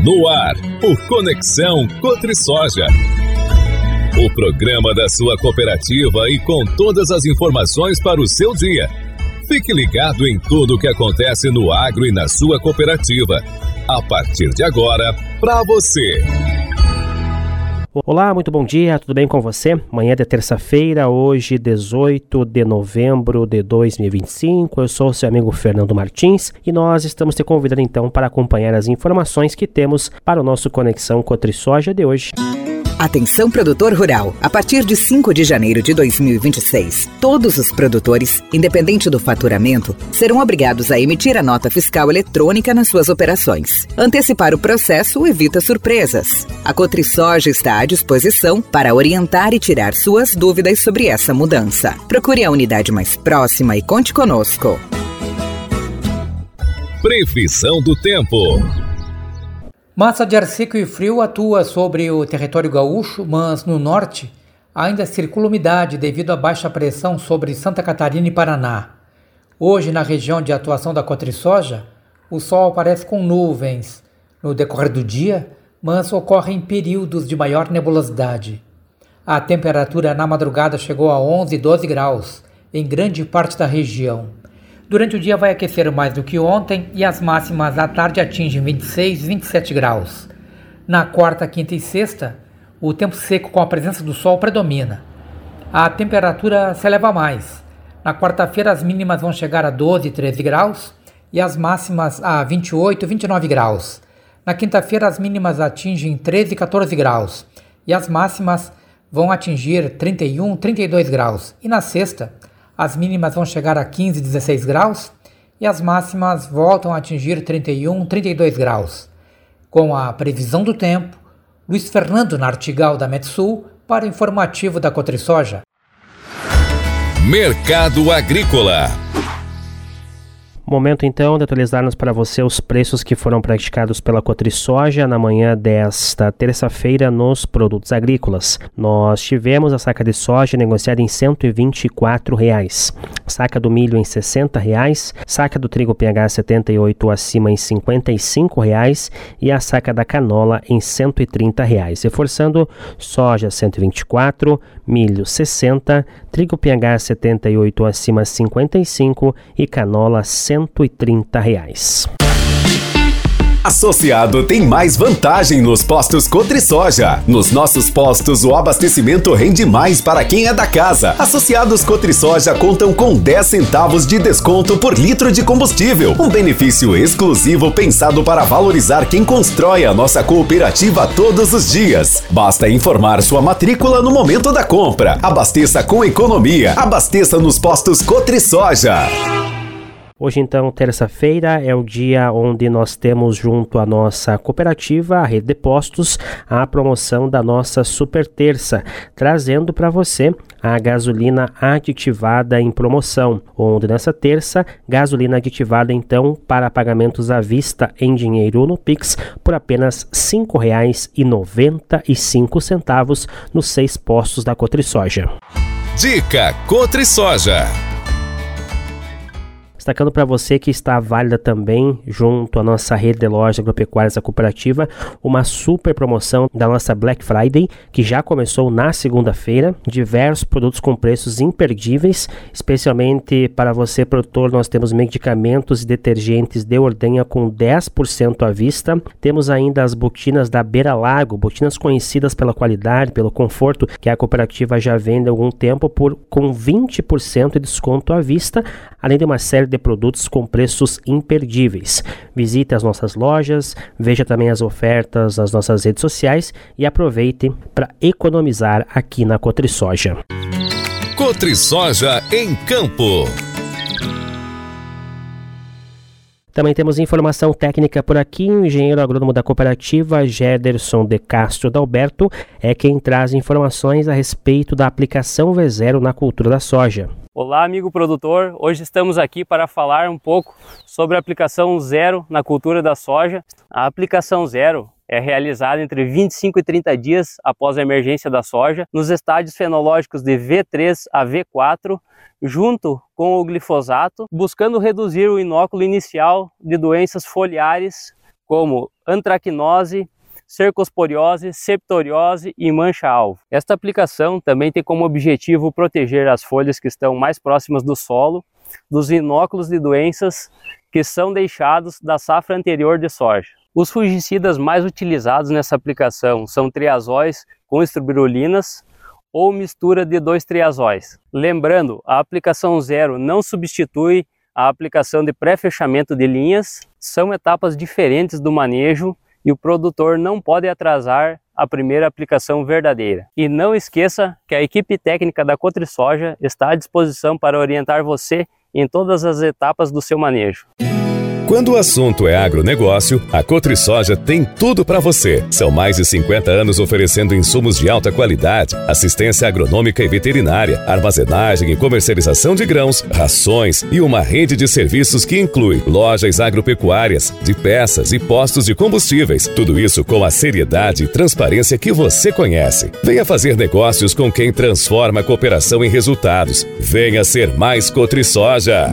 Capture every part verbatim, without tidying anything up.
No ar, o Conexão Cotrisoja. O programa da sua cooperativa e com todas as informações para o seu dia. Fique ligado em tudo o que acontece no agro e na sua cooperativa. A partir de agora, para você. Olá, muito bom dia, tudo bem com você? Manhã de terça-feira, hoje dezoito de novembro de dois mil e vinte e cinco, eu sou o seu amigo Fernando Martins e nós estamos te convidando então para acompanhar as informações que temos para o nosso Conexão Cotrisoja de hoje. Atenção produtor rural, a partir de cinco de janeiro de dois mil e vinte e seis, todos os produtores, independente do faturamento, serão obrigados a emitir a nota fiscal eletrônica nas suas operações. Antecipar o processo evita surpresas. A Cotrisoja está à disposição para orientar e tirar suas dúvidas sobre essa mudança. Procure a unidade mais próxima e conte conosco. Previsão do tempo. Massa de ar seco e frio atua sobre o território gaúcho, mas no norte ainda circula umidade devido à baixa pressão sobre Santa Catarina e Paraná. Hoje, na região de atuação da Cotrisoja, o sol aparece com nuvens no decorrer do dia, mas ocorrem períodos de maior nebulosidade. A temperatura na madrugada chegou a onze, doze graus em grande parte da região. Durante o dia vai aquecer mais do que ontem e as máximas à tarde atingem vinte e seis, vinte e sete graus. Na quarta, quinta e sexta, o tempo seco com a presença do sol predomina. A temperatura se eleva mais. Na quarta-feira as mínimas vão chegar a doze, treze graus e as máximas a vinte e oito, vinte e nove graus. Na quinta-feira as mínimas atingem treze, quatorze graus e as máximas vão atingir trinta e um, trinta e dois graus. E na sexta, as mínimas vão chegar a quinze, dezesseis graus e as máximas voltam a atingir trinta e um, trinta e dois graus. Com a previsão do tempo, Luiz Fernando Nartigal da Metsul para o informativo da Cotrisoja. Mercado Agrícola. Momento então de atualizarmos para você os preços que foram praticados pela Cotrisoja na manhã desta terça-feira nos produtos agrícolas. Nós tivemos a saca de soja negociada em cento e vinte e quatro reais, saca do milho em sessenta reais, saca do trigo P H setenta e oito acima em cinquenta e cinco reais e a saca da canola em cento e trinta reais. Reforçando, soja cento e vinte e quatro, milho sessenta, trigo P H setenta e oito acima cinquenta e cinco e canola cento e trinta reais. Associado tem mais vantagem nos postos Cotrisoja. Nos nossos postos, o abastecimento rende mais para quem é da casa. Associados Cotrisoja contam com dez centavos de desconto por litro de combustível. Um benefício exclusivo pensado para valorizar quem constrói a nossa cooperativa todos os dias. Basta informar sua matrícula no momento da compra. Abasteça com economia. Abasteça nos postos Cotrisoja. Hoje, então, terça-feira, é o dia onde nós temos junto à nossa cooperativa, a Rede de Postos, a promoção da nossa Super Terça, trazendo para você a gasolina aditivada em promoção, onde nessa terça, gasolina aditivada, então, para pagamentos à vista em dinheiro no Pix, por apenas cinco reais e noventa e cinco centavos nos seis postos da Cotrisoja. Dica Cotrisoja. Destacando para você que está válida também, junto à nossa rede de lojas agropecuárias da cooperativa, uma super promoção da nossa Black Friday, que já começou na segunda-feira. Diversos produtos com preços imperdíveis, especialmente para você, produtor. Nós temos medicamentos e detergentes de ordenha com dez por cento à vista. Temos ainda as botinas da Beira Lago, botinas conhecidas pela qualidade, pelo conforto, que a cooperativa já vende há algum tempo, por, com vinte por cento de desconto à vista, além de uma série de produtos com preços imperdíveis. Visite as nossas lojas, veja também as ofertas nas nossas redes sociais e aproveite para economizar aqui na Cotrisoja. Cotrisoja em Campo. Também temos informação técnica por aqui. O engenheiro agrônomo da cooperativa, Gederson de Castro Dalberto, é quem traz informações a respeito da aplicação V zero na cultura da soja. Olá, amigo produtor. Hoje estamos aqui para falar um pouco sobre a aplicação zero na cultura da soja. A aplicação zero é realizada entre vinte e cinco e trinta dias após a emergência da soja, nos estádios fenológicos de V três a V quatro, junto com o glifosato, buscando reduzir o inóculo inicial de doenças foliares como antracnose, cercosporiose, septoriose e mancha-alvo. Esta aplicação também tem como objetivo proteger as folhas que estão mais próximas do solo dos inóculos de doenças que são deixados da safra anterior de soja. Os fungicidas mais utilizados nessa aplicação são triazóis com estrubirulinas ou mistura de dois triazóis. Lembrando, a aplicação zero não substitui a aplicação de pré-fechamento de linhas, são etapas diferentes do manejo e o produtor não pode atrasar a primeira aplicação verdadeira. E não esqueça que a equipe técnica da CotriSoja está à disposição para orientar você em todas as etapas do seu manejo. Quando o assunto é agronegócio, a CotriSoja tem tudo para você. São mais de cinquenta anos oferecendo insumos de alta qualidade, assistência agronômica e veterinária, armazenagem e comercialização de grãos, rações e uma rede de serviços que inclui lojas agropecuárias, de peças e postos de combustíveis. Tudo isso com a seriedade e transparência que você conhece. Venha fazer negócios com quem transforma a cooperação em resultados. Venha ser mais CotriSoja.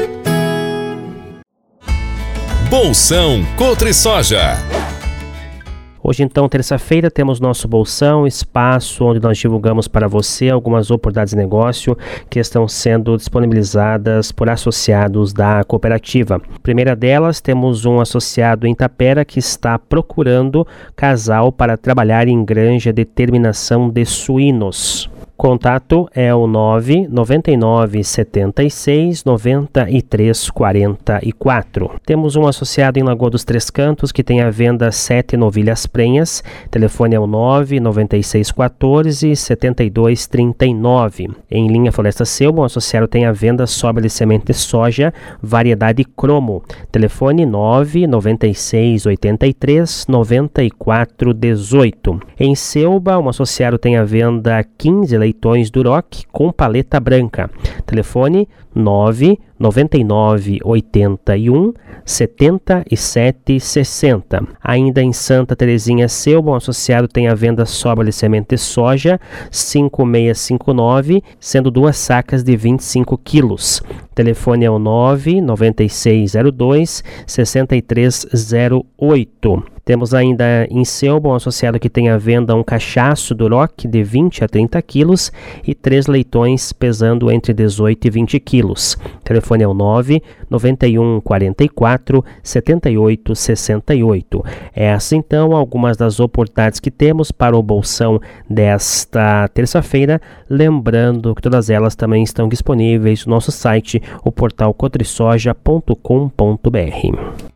Bolsão CotriSoja. Hoje então, terça-feira, temos nosso Bolsão, espaço onde nós divulgamos para você algumas oportunidades de negócio que estão sendo disponibilizadas por associados da cooperativa. Primeira delas, temos um associado em Tapera que está procurando casal para trabalhar em granja de terminação de suínos. Contato é o nove nove nove sete seis nove três quatro quatro. Temos um associado em Lagoa dos Três Cantos que tem à venda sete novilhas prenhas. Telefone é o nove nove seis um quatro sete dois três nove. Em linha Floresta Selva, um associado tem à venda sobra de semente de soja, variedade cromo. Telefone nove nove seis oito três nove quatro um oito. Em Selva, um associado tem à venda quinze leitões Duroc com paleta branca. Telefone nove nove nove oito um sete sete seis zero. Ainda em Santa Terezinha Selva, um associado tem à venda sobra de semente de soja cinco seis cinco nove, sendo duas sacas de vinte e cinco quilos. Telefone é o nove nove seis zero dois seis três zero oito. Temos ainda em Selva um associado que tem à venda um cachaço Duroc de vinte a trinta quilos e três leitões pesando entre dezoito e vinte quilos. Telefone é o nove nove um quatro quatro sete oito seis oito. Essas então algumas das oportunidades que temos para o Bolsão desta terça-feira. Lembrando que todas elas também estão disponíveis no nosso site, o portal cotrisoja ponto com ponto b r.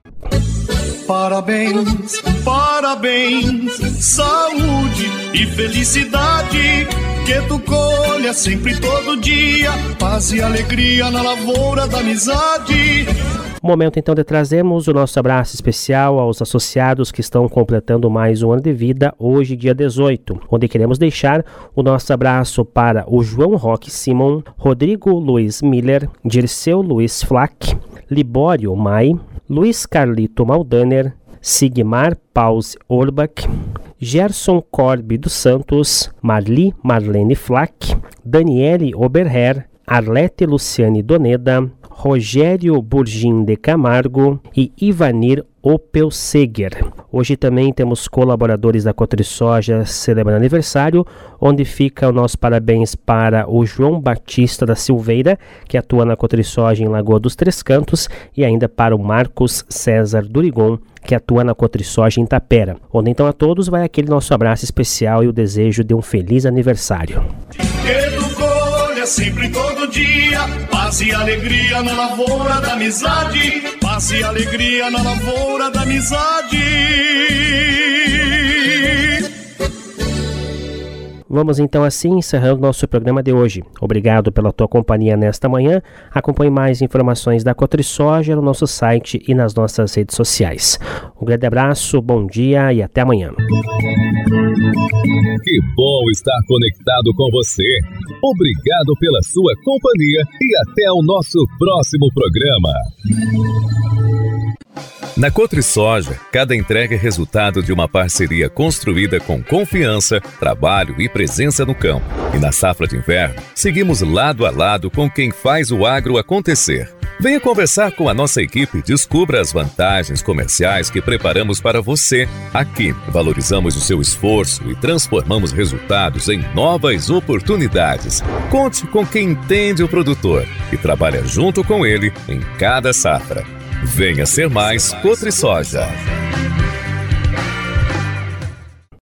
Parabéns, parabéns, saúde e felicidade, que tu colha sempre todo dia, paz e alegria na lavoura da amizade. Momento então de trazermos o nosso abraço especial aos associados que estão completando mais um ano de vida, hoje dia dezoito, onde queremos deixar o nosso abraço para o João Roque Simon, Rodrigo Luiz Miller, Dirceu Luiz Flack, Libório Mai, Luiz Carlito Maldaner, Sigmar Pause Orbach, Gerson Corbe dos Santos, Marli Marlene Flack, Daniele Oberher, Arlete Luciane Doneda, Rogério Burgin de Camargo e Ivanir Opelseger. Hoje também temos colaboradores da CotriSoja celebrando aniversário, onde fica o nosso parabéns para o João Batista da Silveira, que atua na CotriSoja em Lagoa dos Três Cantos, e ainda para o Marcos César Durigon, que atua na CotriSoja em Tapera. Onde então a todos vai aquele nosso abraço especial e o desejo de um feliz aniversário. Sempre todo dia, paz e alegria na lavoura da amizade, paz e alegria na lavoura da amizade. Vamos então assim encerrando nosso programa de hoje. Obrigado pela tua companhia nesta manhã. Acompanhe mais informações da CotriSoja no nosso site e nas nossas redes sociais. Um grande abraço, bom dia e até amanhã. Que bom estar conectado com você. Obrigado pela sua companhia e até o nosso próximo programa. Na CotriSoja, cada entrega é resultado de uma parceria construída com confiança, trabalho e presença no campo. E na safra de inverno, seguimos lado a lado com quem faz o agro acontecer. Venha conversar com a nossa equipe e descubra as vantagens comerciais que preparamos para você. Aqui, valorizamos o seu esforço e transformamos resultados em novas oportunidades. Conte com quem entende o produtor e trabalha junto com ele em cada safra. Venha ser mais CotriSoja.